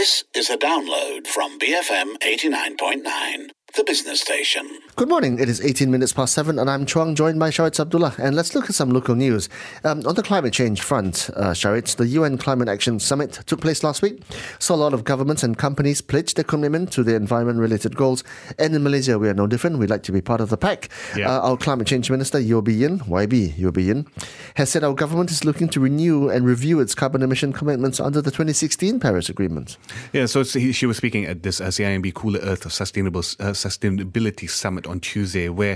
This is a download from BFM 89.9, the business station. Good morning. It is 18 minutes past 7 and I'm Chuang, joined by Sharit Abdullah. And let's look at some local news. On the climate change front, Sharit, the UN Climate Action Summit took place last week. Saw a lot of governments and companies pledge their commitment to their environment-related goals. And in Malaysia, we are no different. We'd like to be part of the pack. Yeah. Our climate change minister, Yeo Bee Yin, YB Yeo Bee Yin, has said our government is looking to renew and review its carbon emission commitments under the 2016 Paris Agreement. Yeah, so she was speaking at this CIMB Cooler Earth Sustainability Summit on Tuesday, where,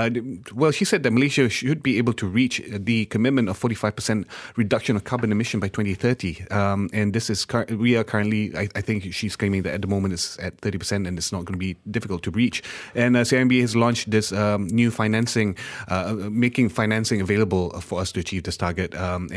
she said that Malaysia should be able to reach the commitment of 45% reduction of carbon emission by 2030. And this is, we are currently, I think she's claiming that at the moment it's at 30% and it's not going to be difficult to reach. And CIMB has launched this new financing, making financing available for us to achieve this target.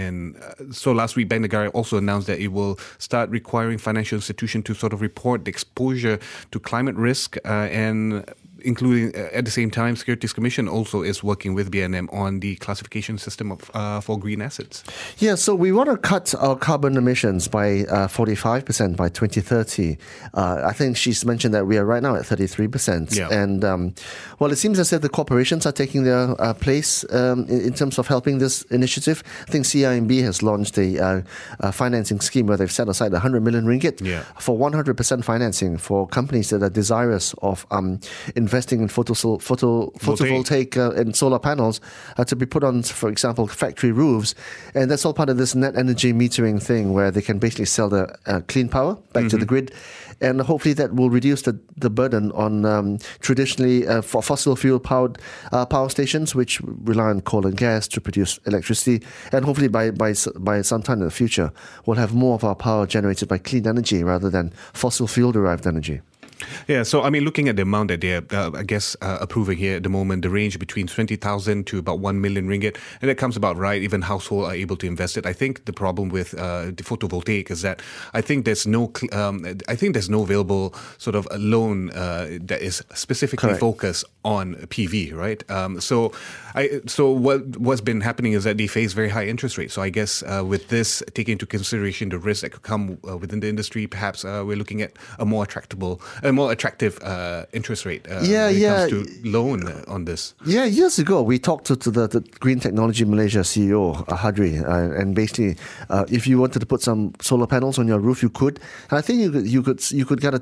So last week, Bank Negara also announced that it will start requiring financial institutions to sort of report the exposure to climate risk and including, at the same time, Securities Commission also is working with BNM on the classification system of, for green assets. Yeah, so we want to cut our carbon emissions by 45% by 2030. I think she's mentioned that we are right now at 33%. Yeah. And, it seems as if the corporations are taking their place in terms of helping this initiative. I think CIMB has launched a financing scheme where they've set aside 100 million ringgit for 100% financing for companies that are desirous of investing in photovoltaic and solar panels to be put on, for example, factory roofs. And that's all part of this net energy metering thing where they can basically sell the clean power back to the grid. And hopefully that will reduce the burden on traditionally for fossil fuel powered power stations, which rely on coal and gas to produce electricity. And hopefully by some time in the future, we'll have more of our power generated by clean energy rather than fossil fuel derived energy. Yeah, so I mean, looking at the amount that they're, approving here at the moment, the range between 20,000 to about 1 million ringgit, and that comes about right. Even households are able to invest it. I think the problem with the photovoltaic is that I think there's no available sort of a loan that is specifically focused on PV, right? So what's been happening is that they face very high interest rates. So I guess with this, taking into consideration the risk that could come within the industry, perhaps we're looking at a more attractive interest rate when it comes to loan on this. Yeah, years ago, we talked to the Green Technology Malaysia CEO, Hadri, and basically, if you wanted to put some solar panels on your roof, you could. And I think you could get a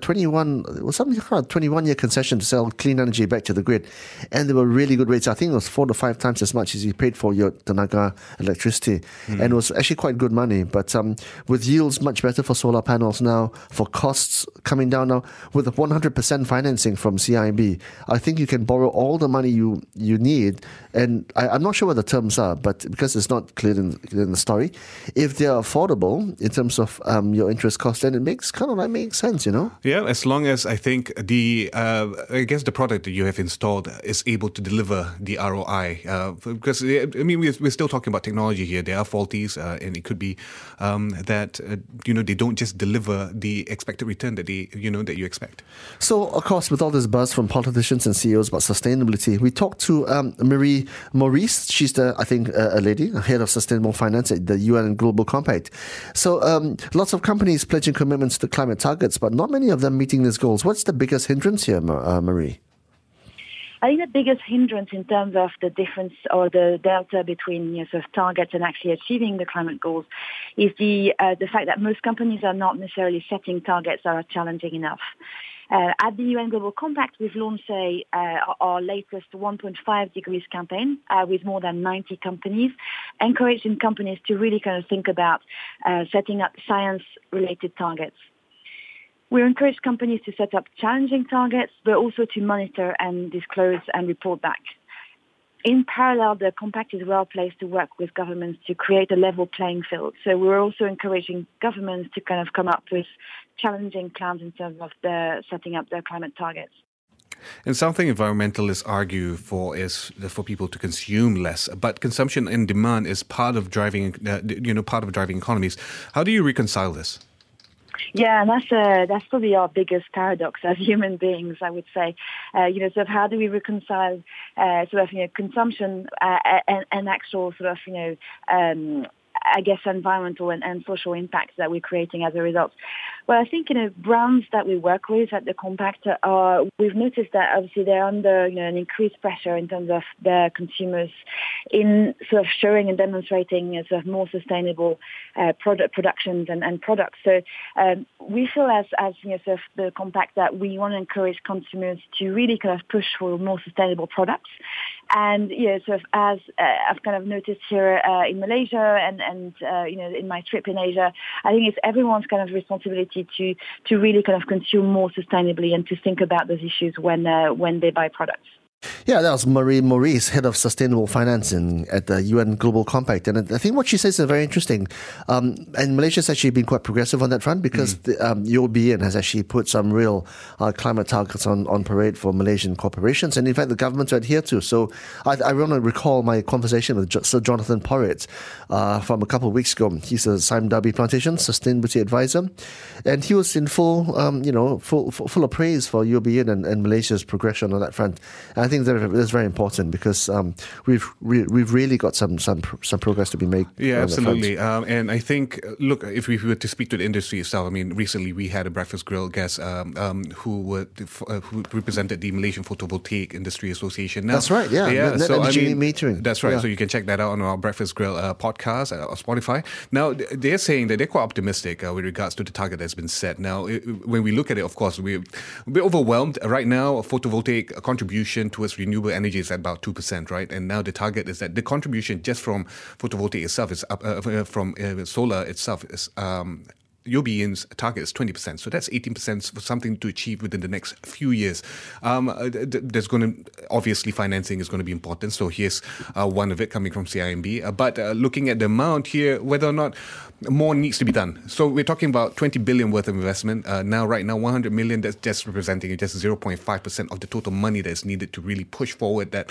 21-year concession to sell clean energy back to the grid. And there were really good rates. I think it was 4 to 5 times as much as you paid for your tenaga electricity. And it was actually quite good money. But with yields much better for solar panels now, for costs coming down now, with 100% financing from CIMB, I think you can borrow all the money you need. And I'm not sure what the terms are, but because it's not clear in the story, if they're affordable in terms of your interest cost, then it makes sense, you know? Yeah, as long as I think the product that you have installed is able to deliver the ROI. Because, we're still talking about technology here. There are faulties, and it could be that, they don't just deliver the expected return that that you expect. So, of course, with all this buzz from politicians and CEOs about sustainability, we talked to Marie Maurice. She's a lady, head of sustainable finance at the UN Global Compact. So, lots of companies pledging commitments to climate targets, but not many of them meeting these goals. What's the biggest hindrance here, Marie? I think the biggest hindrance in terms of the difference or the delta between sort of targets and actually achieving the climate goals is the fact that most companies are not necessarily setting targets that are challenging enough. At the UN Global Compact, we've launched our latest 1.5 degrees campaign with more than 90 companies, encouraging companies to really kind of think about setting up science-related targets. We encourage companies to set up challenging targets, but also to monitor and disclose and report back. In parallel, the Compact is well placed to work with governments to create a level playing field. So we're also encouraging governments to kind of come up with challenging plans in terms of setting up their climate targets. And something environmentalists argue for is for people to consume less, but consumption and demand is part of driving economies. How do you reconcile this? Yeah, and that's probably our biggest paradox as human beings, I would say. Sort of how do we reconcile consumption and actual sort of environmental and social impacts that we're creating as a result. Well, I think, brands that we work with at the Compact we've noticed that obviously they're under, an increased pressure in terms of their consumers in sort of showing and demonstrating sort of more sustainable productions and products. So we feel as sort of the Compact that we want to encourage consumers to really kind of push for more sustainable products. And sort of as I've kind of noticed here in Malaysia and in my trip in Asia, I think it's everyone's kind of responsibility to really kind of consume more sustainably and to think about those issues when they buy products. Yeah, that was Marie Maurice, Head of Sustainable Financing at the UN Global Compact. And I think what she says is very interesting. And Malaysia's actually been quite progressive on that front because the UOB has actually put some real climate targets on parade for Malaysian corporations. And in fact, the government to adhere to. So I want to recall my conversation with Sir Jonathan Porritt from a couple of weeks ago. He's a Sime Darby Plantation Sustainability Advisor. And he was in full of praise for UOB and Malaysia's progression on that front. And I think that's very important because we've really got some progress to be made. Yeah, absolutely. And I think, look, if we were to speak to the industry itself, I mean, recently we had a Breakfast Grill guest who represented the Malaysian Photovoltaic Industry Association. Now, that's right. Yeah. So metering. That's right. Yeah. So you can check that out on our Breakfast Grill podcast or Spotify. Now they're saying that they're quite optimistic with regards to the target that's been set. Now, when we look at it, of course, we're a bit overwhelmed right now. Photovoltaic contribution towards renewable energy is at about 2%, right? And now the target is that the contribution just from photovoltaic itself is up, from solar itself is UOB's target is 20%. So that's 18% for something to achieve within the next few years. There's going to, obviously, financing is going to be important. So here's one of it coming from CIMB. But looking at the amount here, whether or not more needs to be done. So we're talking about 20 billion worth of investment. Right now, 100 million, that's just representing just 0.5% of the total money that's needed to really push forward that,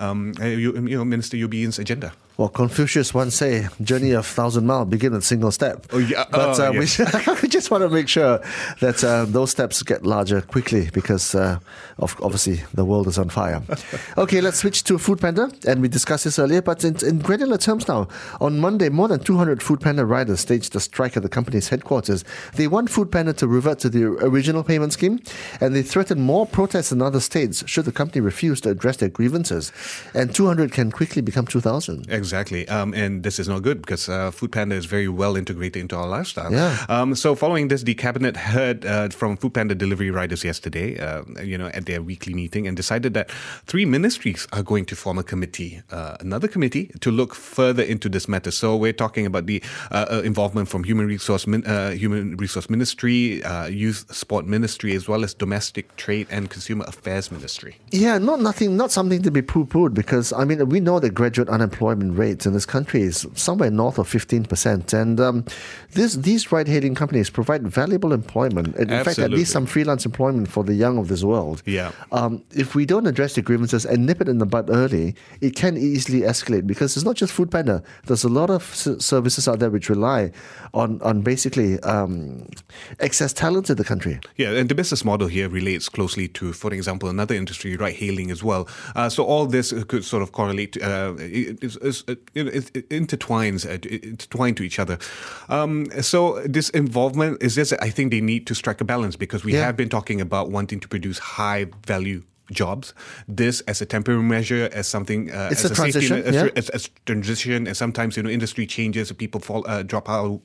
Minister UOB's agenda. Well, Confucius once say, journey of 1,000 miles begin with a single step. Oh, yeah. But yes. we just want to make sure that those steps get larger quickly because obviously the world is on fire. Okay, let's switch to Foodpanda. And we discussed this earlier, but in granular terms now, on Monday, more than 200 Foodpanda riders staged a strike at the company's headquarters. They want Foodpanda to revert to the original payment scheme, and they threatened more protests in other states should the company refuse to address their grievances. And 200 can quickly become 2,000. Exactly. And this is not good because Foodpanda is very well integrated into our lifestyle. Yeah. So following this, the cabinet heard from Foodpanda delivery riders yesterday, at their weekly meeting, and decided that 3 ministries are going to form a committee, another committee to look further into this matter. So we're talking about the involvement from Human Resource Ministry, Youth Sport Ministry, as well as Domestic Trade and Consumer Affairs Ministry. Yeah, not something to be poo-pooed because, I mean, we know that graduate unemployment rates in this country is somewhere north of 15%. And these ride-hailing companies provide valuable employment. In fact, at least some freelance employment for the young of this world. Yeah. If we don't address the grievances and nip it in the bud early, it can easily escalate because it's not just Foodpanda. There's a lot of services out there which rely on basically excess talent in the country. Yeah, and the business model here relates closely to, for example, another industry, ride-hailing as well. So all this could sort of correlate, intertwined to each other. So this involvement is just, I think they need to strike a balance because we have been talking about wanting to produce high-value jobs. This as a temporary measure, as something it's as a transition, as transition, and sometimes industry changes, people drop out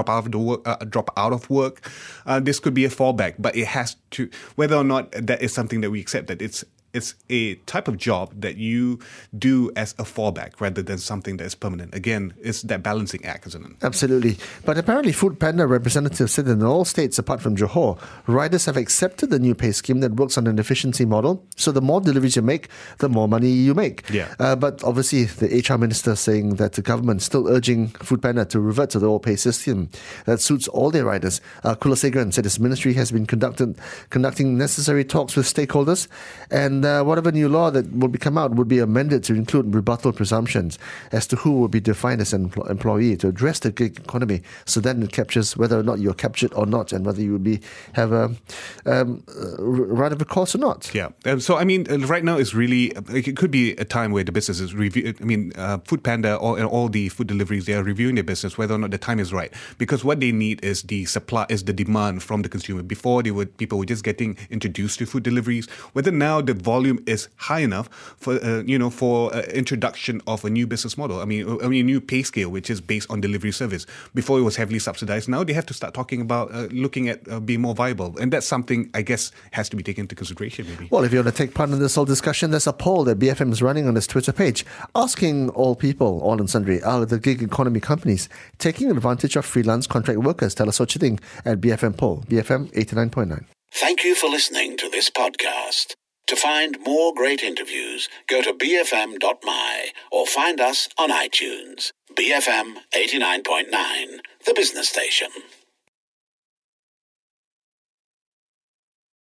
of work. This could be a fallback, but it has to, whether or not that is something that we accept, that it's a type of job that you do as a fallback rather than something that is permanent. Again, it's that balancing act, isn't it? Absolutely. But apparently Foodpanda representatives said that in all states apart from Johor, riders have accepted the new pay scheme that works on an efficiency model. So the more deliveries you make, the more money you make. Yeah. But obviously the HR minister saying that the government is still urging Foodpanda to revert to the old pay system that suits all their riders. Kulasegaran said his ministry has been conducting necessary talks with stakeholders, and And whatever new law that will come out would be amended to include rebuttal presumptions as to who will be defined as an employee to address the gig economy. So then it captures whether or not you're captured or not, and whether you would have a right of recourse or not. Yeah. So, I mean, right now is really, it could be a time where the business is Food Panda or all the food deliveries, they are reviewing their business, whether or not the time is right. Because what they need is the demand from the consumer. Before, people were just getting introduced to food deliveries. Whether now the volume is high enough for introduction of a new business model. I mean, a new pay scale, which is based on delivery service. Before it was heavily subsidized. Now they have to start talking about looking at being more viable. And that's something, I guess, has to be taken into consideration, maybe. Well, if you want to take part in this whole discussion, there's a poll that BFM is running on its Twitter page, asking all people, all and sundry, are the gig economy companies taking advantage of freelance contract workers? Tell us what you think at BFM Poll, BFM 89.9. Thank you for listening to this podcast. To find more great interviews, go to bfm.my or find us on iTunes. BFM 89.9, the business station.